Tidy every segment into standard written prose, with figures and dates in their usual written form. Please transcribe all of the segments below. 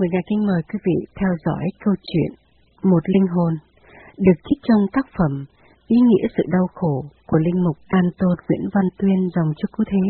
Người nhà kính mời quý vị theo dõi câu chuyện Một linh hồn được trích trong tác phẩm Ý nghĩa sự đau khổ của linh mục An Tôn Nguyễn Văn Tuyên dòng cho cứu thế.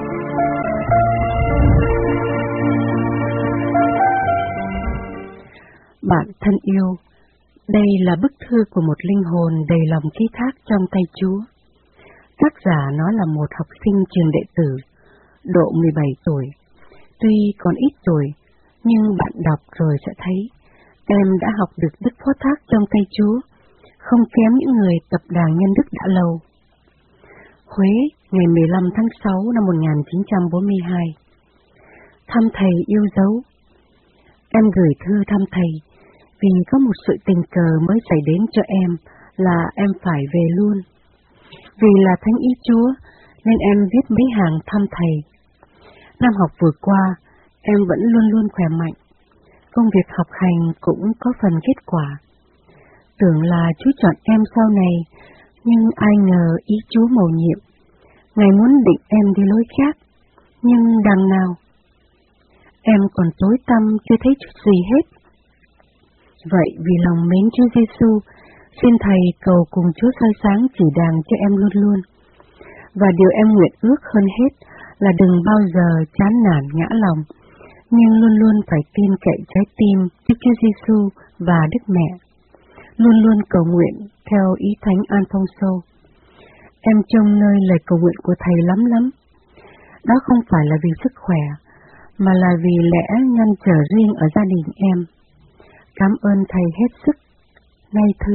Bạn thân yêu, đây là bức thư của một linh hồn đầy lòng ký thác trong tay Chúa. Tác giả nó là một học sinh trường đệ tử, độ 17 tuổi. Tuy còn ít tuổi, nhưng bạn đọc rồi sẽ thấy em đã học được đức phó thác trong tay Chúa, không kém những người tập đàn nhân đức đã lâu. Huế, ngày 15 tháng 6 năm 1942. Thăm thầy yêu dấu. Em gửi thư thăm thầy vì có một sự tình cờ mới xảy đến cho em là em phải về luôn. Vì là thánh ý Chúa nên em viết mấy hàng thăm thầy. Năm học vừa qua, em vẫn luôn luôn khỏe mạnh. Công việc học hành cũng có phần kết quả. Tưởng là Chúa chọn em sau này, nhưng ai ngờ ý Chúa mầu nhiệm. Ngài muốn định em đi lối khác, nhưng đằng nào? Em còn tối tăm chưa thấy chút gì hết. Vậy vì lòng mến Chúa Giêsu, xin Thầy cầu cùng Chúa soi sáng chỉ đàng cho em luôn luôn. Và điều em nguyện ước hơn hết là đừng bao giờ chán nản ngã lòng, nhưng luôn luôn phải tin cậy trái tim Đức Chúa Giêsu và Đức Mẹ. Luôn luôn cầu nguyện theo ý Thánh Alfonso. Em trông nơi lời cầu nguyện của Thầy lắm lắm. Đó không phải là vì sức khỏe, mà là vì lẽ ngăn trở riêng ở gia đình em. Cảm ơn Thầy hết sức. Nay thư.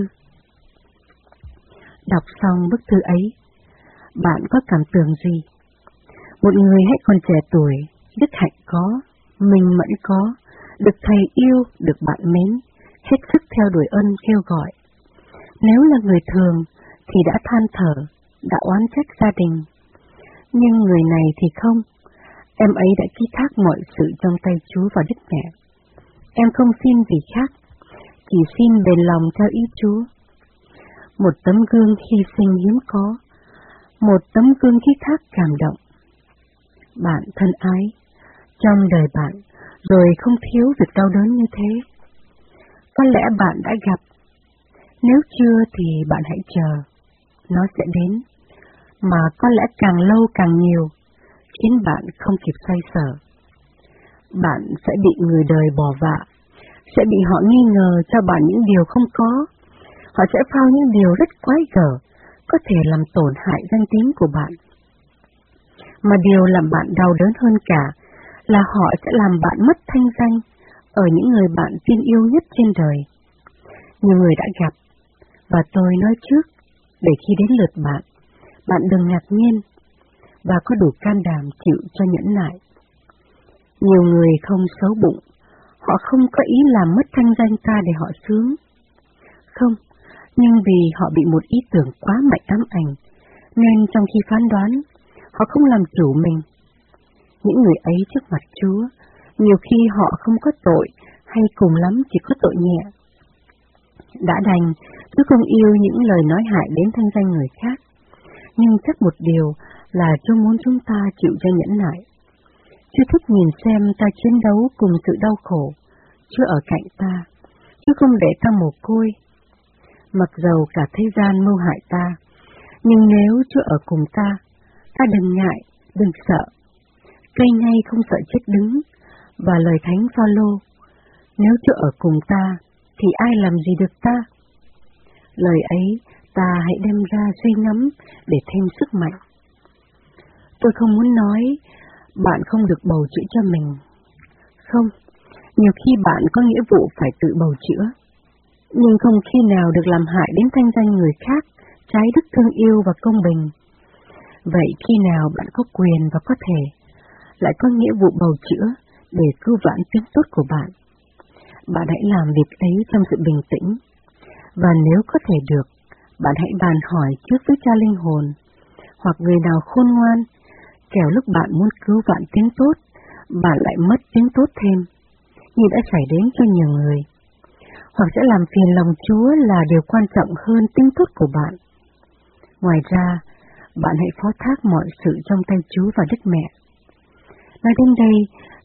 Đọc xong bức thư ấy, bạn có cảm tưởng gì? Một người hãy còn trẻ tuổi, đức hạnh có, mình mẫn có, được Thầy yêu, được bạn mến, hết sức theo đuổi ân kêu gọi. Nếu là người thường thì đã than thở, đã oán trách gia đình. Nhưng người này thì không, em ấy đã ký thác mọi sự trong tay Chúa và Đức Mẹ. Em không xin gì khác, chỉ xin bền lòng theo ý Chúa. Một tấm gương hy sinh hiếm có, một tấm gương ký thác cảm động. Bạn thân ái, trong đời bạn rồi không thiếu việc đau đớn như thế. Có lẽ bạn đã gặp, nếu chưa thì bạn hãy chờ, nó sẽ đến, mà có lẽ càng lâu càng nhiều, khiến bạn không kịp xoay sở. Bạn sẽ bị người đời bỏ vạ, sẽ bị họ nghi ngờ cho bạn những điều không có, họ sẽ phao những điều rất quái gở, có thể làm tổn hại danh tiếng của bạn. Mà điều làm bạn đau đớn hơn cả là họ sẽ làm bạn mất thanh danh ở những người bạn tin yêu nhất trên đời. Nhiều người đã gặp, và tôi nói trước, để khi đến lượt bạn, bạn đừng ngạc nhiên, và có đủ can đảm chịu cho nhẫn nại. Nhiều người không xấu bụng, họ không có ý làm mất thanh danh ta để họ sướng. Không, nhưng vì họ bị một ý tưởng quá mạnh ám ảnh, nên trong khi phán đoán, họ không làm chủ mình. Những người ấy trước mặt Chúa, nhiều khi họ không có tội, hay cùng lắm chỉ có tội nhẹ. Đã đành, Chúa không yêu những lời nói hại đến thanh danh người khác, nhưng chắc một điều là Chúa muốn chúng ta chịu cho nhẫn nại. Chúa thích nhìn xem ta chiến đấu cùng sự đau khổ. Chúa ở cạnh ta, Chúa không để ta mồ côi. Mặc dầu cả thế gian mưu hại ta, nhưng nếu Chúa ở cùng ta, ta đừng ngại, đừng sợ. Cây ngay không sợ chết đứng, và lời Thánh Phaolô, nếu Chúa ở cùng ta, thì ai làm gì được ta? Lời ấy ta hãy đem ra suy ngẫm để thêm sức mạnh. Tôi không muốn nói bạn không được bầu chữa cho mình. Không, nhiều khi bạn có nghĩa vụ phải tự bầu chữa, nhưng không khi nào được làm hại đến thanh danh người khác, trái đức thương yêu và công bình. Vậy khi nào bạn có quyền và có thể, lại có nghĩa vụ bầu chữa để cứu vãn tiếng tốt của bạn. Bạn hãy làm việc ấy trong sự bình tĩnh, và nếu có thể được, bạn hãy bàn hỏi trước với Cha Linh Hồn, hoặc người nào khôn ngoan, kẻo lúc bạn muốn cứu vãn tiếng tốt, bạn lại mất tiếng tốt thêm, như đã xảy đến cho nhiều người. Hoặc sẽ làm phiền lòng Chúa là điều quan trọng hơn tiếng tốt của bạn. Ngoài ra, bạn hãy phó thác mọi sự trong tay Chúa và Đức Mẹ. Nói đến đây,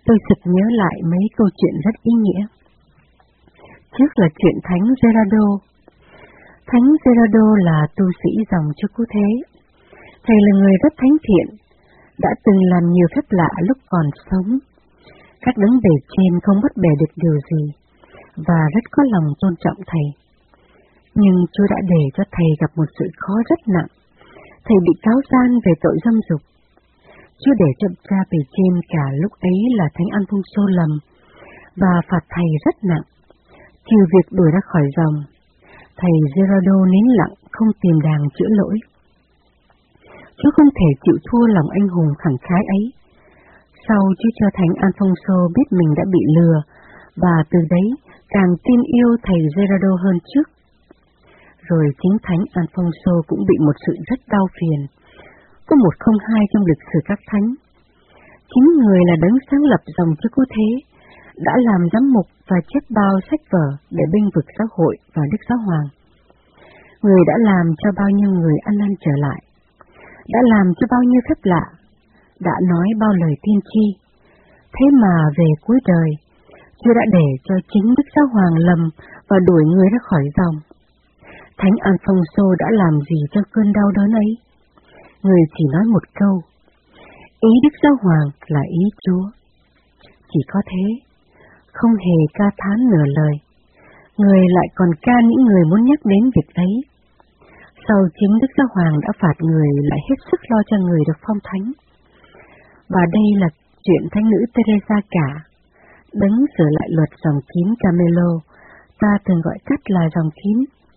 tôi sực nhớ lại mấy câu chuyện rất ý nghĩa. Trước là chuyện Thánh Gerardo. Thánh Gerardo là tu sĩ dòng Chúa Cứu Thế. Thầy là người rất thánh thiện, đã từng làm nhiều phép lạ lúc còn sống. Các đấng bề trên không bất bề được điều gì, và rất có lòng tôn trọng thầy. Nhưng Chúa đã để cho thầy gặp một sự khó rất nặng. Thầy bị cáo gian về tội dâm dục. Chúa để cho cha bề trên cả lúc ấy là Thánh Alfonso lầm, và phạt thầy rất nặng, trừ việc đuổi ra khỏi dòng. Thầy Gerardo nín lặng, không tìm đàng chữa lỗi. Chúa không thể chịu thua lòng anh hùng khẳng khái ấy. Sau Chúa cho Thánh Alfonso biết mình đã bị lừa, và từ đấy càng tin yêu thầy Gerardo hơn trước. Rồi chính Thánh Alfonso cũng bị một sự rất đau phiền. Có một không hai trong lịch sử các thánh. Chính người là đấng sáng lập dòng Chúa Cứu Thế, đã làm giám mục và chép bao sách vở để bênh vực giáo hội và Đức Giáo Hoàng. Người đã làm cho bao nhiêu người ăn năn trở lại, đã làm cho bao nhiêu phép lạ, đã nói bao lời tiên tri. Thế mà về cuối đời, Chúa đã để cho chính Đức Giáo Hoàng lầm và đuổi người ra khỏi dòng. Thánh Alfonso đã làm gì cho cơn đau đớn ấy? Người chỉ nói một câu: ý Đức Giáo Hoàng là ý Chúa. Chỉ có thế, không hề ca thán nửa lời. Người lại còn ca những người muốn nhắc đến việc ấy. Sau chính Đức Giáo Hoàng đã phạt người lại hết sức lo cho người được phong thánh. Và đây là chuyện thánh nữ Teresa cả, đấng sửa lại luật dòng kín Carmelo, ta thường gọi tắt là dòng kín.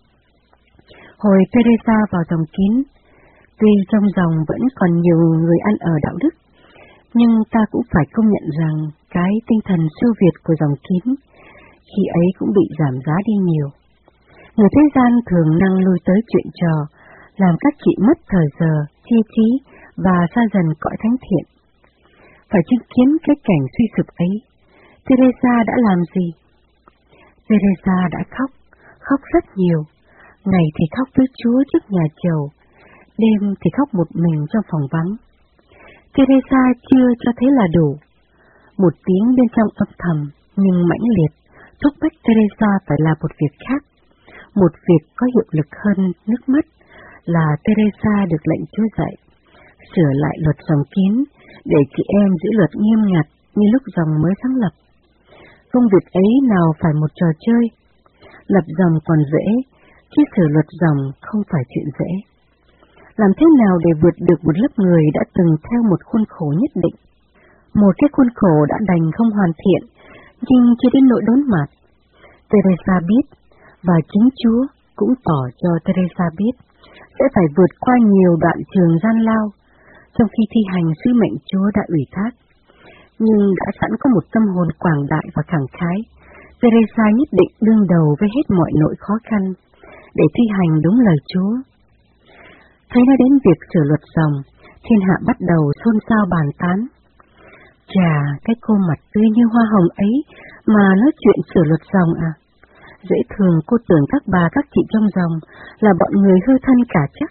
Hồi Teresa vào dòng kín, tuy trong dòng vẫn còn nhiều người ăn ở đạo đức, nhưng ta cũng phải công nhận rằng cái tinh thần siêu việt của dòng kín khi ấy cũng bị giảm giá đi nhiều. Người thế gian thường năng lui tới chuyện trò, làm các chị mất thời giờ, chia trí và xa dần cõi thánh thiện. Phải chứng kiến cái cảnh suy sụp ấy, Teresa đã làm gì? Teresa đã khóc rất nhiều. Ngày thì khóc với Chúa trước nhà chầu, đêm thì khóc một mình trong phòng vắng. Teresa chưa cho thế là đủ. Một tiếng bên trong âm thầm nhưng mãnh liệt thúc bách Teresa phải làm một việc khác. Một việc có hiệu lực hơn nước mắt là Teresa được lệnh Chúa dạy sửa lại luật dòng kín để chị em giữ luật nghiêm ngặt như lúc dòng mới sáng lập. Công việc ấy nào phải một trò chơi. Lập dòng còn dễ, chứ sửa luật dòng không phải chuyện dễ. Làm thế nào để vượt được một lớp người đã từng theo một khuôn khổ nhất định? Một cái khuôn khổ đã đành không hoàn thiện, nhưng chưa đến nỗi đốn mặt. Teresa biết, và chính Chúa cũng tỏ cho Teresa biết, sẽ phải vượt qua nhiều đoạn trường gian lao, trong khi thi hành sứ mệnh Chúa đã ủy thác. Nhưng đã sẵn có một tâm hồn quảng đại và khẳng khái, Teresa nhất định đương đầu với hết mọi nỗi khó khăn, để thi hành đúng lời Chúa. Thấy nói đến việc sửa luật dòng, thiên hạ bắt đầu xôn xao bàn tán. Chà, cái cô mặt tươi như hoa hồng ấy mà nói chuyện sửa luật dòng à? Dễ thường cô tưởng các bà các chị trong dòng là bọn người hư thân cả chắc.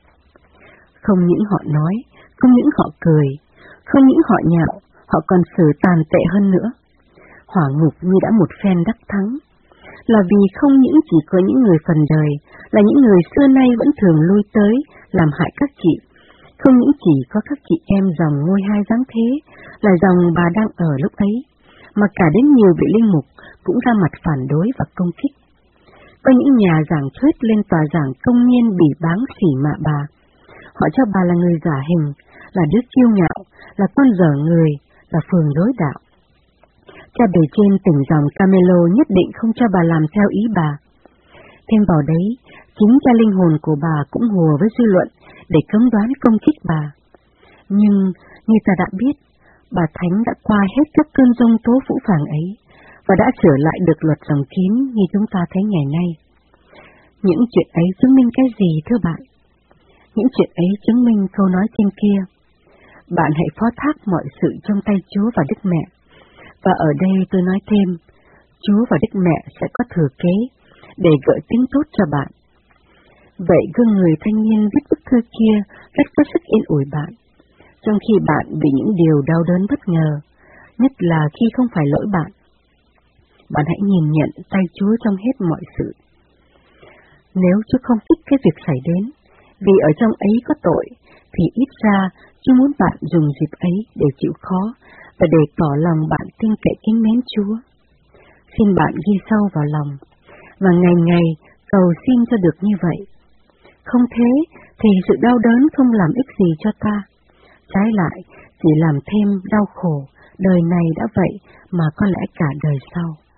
Không những họ nói, không những họ cười, không những họ nhạo, họ còn xử tàn tệ hơn nữa. Hỏa ngục như đã một phen đắc thắng, là vì không những chỉ có những người phần đời, là những người xưa nay vẫn thường lui tới làm hại các chị, không những chỉ có các chị em dòng ngôi hai dáng thế, là dòng bà đang ở lúc ấy, mà cả đến nhiều vị linh mục cũng ra mặt phản đối và công kích. Có những nhà giảng thuyết lên tòa giảng công nhiên bỉ báng xỉ mạ bà. Họ cho bà là người giả hình, là đứa kiêu ngạo, là con dở người, là phường đối đạo. Cha bề trên tỉnh dòng Carmelo nhất định không cho bà làm theo ý bà. Thêm vào đấy, chính cha linh hồn của bà cũng hùa với dư luận để cấm đoán công kích bà. Nhưng, như ta đã biết, bà Thánh đã qua hết các cơn giông tố phũ phàng ấy, và đã sửa lại được luật dòng kín như chúng ta thấy ngày nay. Những chuyện ấy chứng minh cái gì thưa bạn? Những chuyện ấy chứng minh câu nói trên kia: bạn hãy phó thác mọi sự trong tay Chúa và Đức Mẹ. Và ở đây tôi nói thêm, Chúa và Đức Mẹ sẽ có thừa kế để gợi tiếng tốt cho bạn. Vậy gương người thanh niên viết bức thư kia rất có sức yên ủi bạn, trong khi bạn bị những điều đau đớn bất ngờ, nhất là khi không phải lỗi bạn. Bạn hãy nhìn nhận tay Chúa trong hết mọi sự. Nếu Chúa không thích cái việc xảy đến, vì ở trong ấy có tội, thì ít ra Chúa muốn bạn dùng dịp ấy để chịu khó và để tỏ lòng bạn tin cậy kính mến Chúa. Xin bạn ghi sâu vào lòng, và ngày ngày cầu xin cho được như vậy. Không thế thì sự đau đớn không làm ích gì cho ta, trái lại chỉ làm thêm đau khổ, đời này đã vậy mà có lẽ cả đời sau.